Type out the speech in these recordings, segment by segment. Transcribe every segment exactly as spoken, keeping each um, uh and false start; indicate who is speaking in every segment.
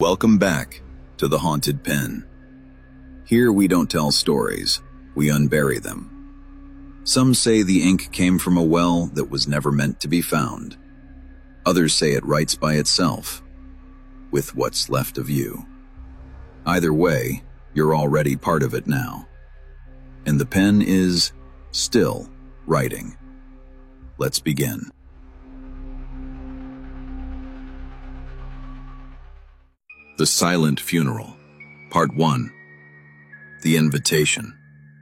Speaker 1: Welcome back to the Haunted Pen. Here we don't tell stories, we unbury them. Some say the ink came from a well that was never meant to be found. Others say it writes by itself, with what's left of you. Either way, you're already part of it now. And the pen is still writing. Let's begin. The Silent Funeral, Part one. The Invitation.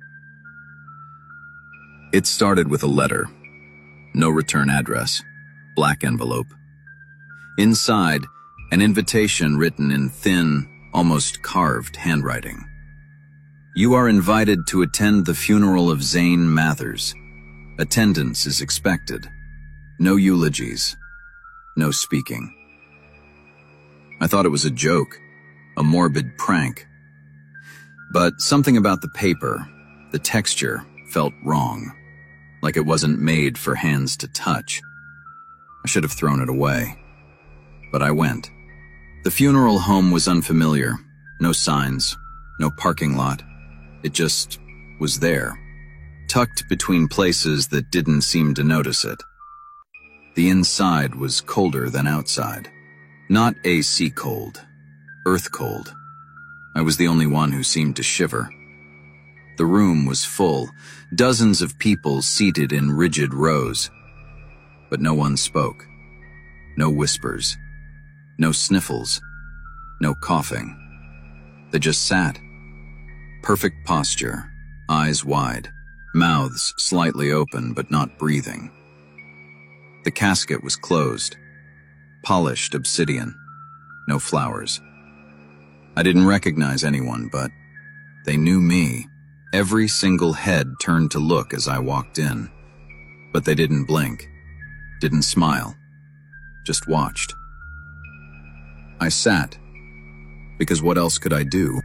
Speaker 1: It started with a letter. No return address. Black envelope. Inside, an invitation written in thin, almost carved handwriting. You are invited to attend the funeral of Zane Mathers. Attendance is expected. No eulogies. No speaking. I thought it was a joke, a morbid prank. But something about the paper, the texture, felt wrong, like it wasn't made for hands to touch. I should have thrown it away. But I went. The funeral home was unfamiliar. No signs, no parking lot. It just was there, tucked between places that didn't seem to notice it. The inside was colder than outside. Not A C cold, earth cold. I was the only one who seemed to shiver. The room was full, dozens of people seated in rigid rows. But no one spoke. No whispers. No sniffles. No coughing. They just sat. Perfect posture, eyes wide, mouths slightly open but not breathing. The casket was closed. Polished obsidian. No flowers. I didn't recognize anyone, but they knew me. Every single head turned to look as I walked in. But they didn't blink. Didn't smile. Just watched. I sat. Because what else could I do?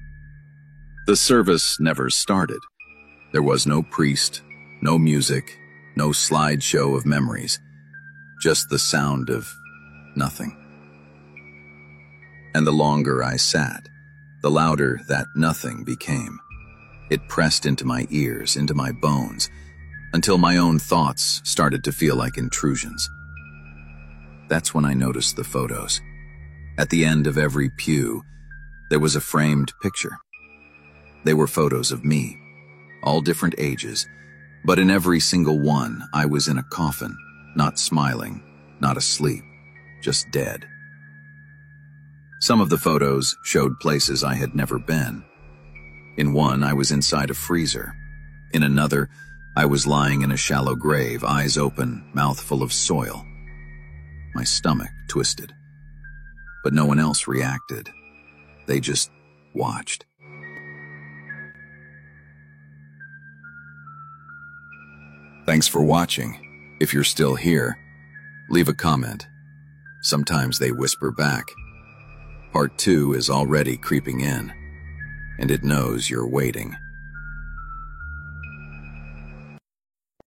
Speaker 1: The service never started. There was no priest, no music, no slideshow of memories. Just the sound of nothing. And the longer I sat, the louder that nothing became. It pressed into my ears, into my bones, until my own thoughts started to feel like intrusions. That's when I noticed the photos. At the end of every pew, there was a framed picture. They were photos of me, all different ages, but in every single one, I was in a coffin, not smiling, not asleep. Just dead. Some of the photos showed places I had never been. In one, I was inside a freezer. In another, I was lying in a shallow grave, eyes open, mouth full of soil. My stomach twisted. But no one else reacted. They just watched. Thanks for watching. If you're still here, leave a comment. Sometimes they whisper back. Part two is already creeping in, and it knows you're waiting.